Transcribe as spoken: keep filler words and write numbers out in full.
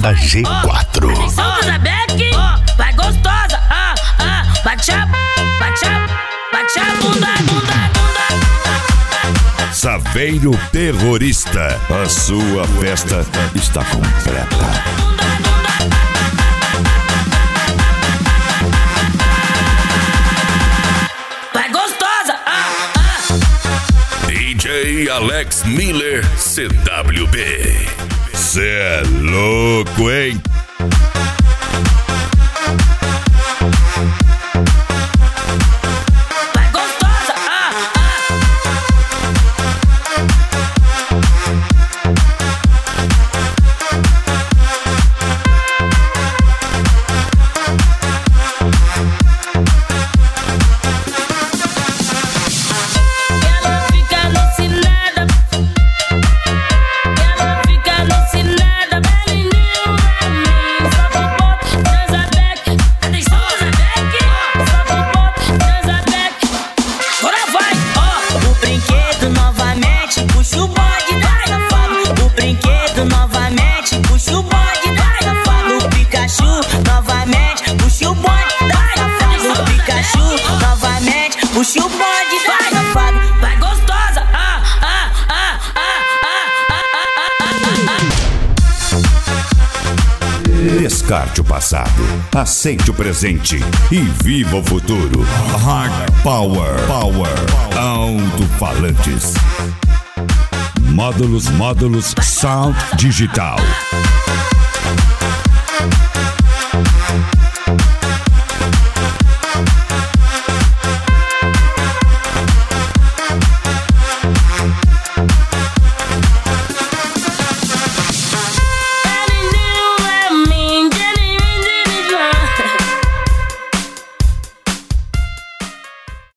Banda G quatro. Atenção, Zabeck, oh, vai gostosa, ah, ah, bate a, bate a, bate a bunda, bunda, bunda. Saveiro Terrorista, a sua festa está completa. Vai gostosa, ah, ah. D J Alex Miller C W B. Cê é louco, hein? Vai gostosa, ah, ela fica alucinada. Ela fica alucinada. Belinho, Belinho, só popô, Zabeck. Atenção, Zabeck, só popô, Zabeck. Agora vai, ó. O brinquedo novamente puxa o bode da safado. O brinquedo novamente puxa o bode da safado. O Pikachu novamente puxa o bode da safado. O Pikachu novamente puxa o bode da safado. Vai gostosa, ah, ah, ah, ah, ah, ah, ah, ah, ah. Descarte o passado, aceite o presente e viva o futuro. Hard Power, Power, alto-falantes. Módulos, módulos, sound digital.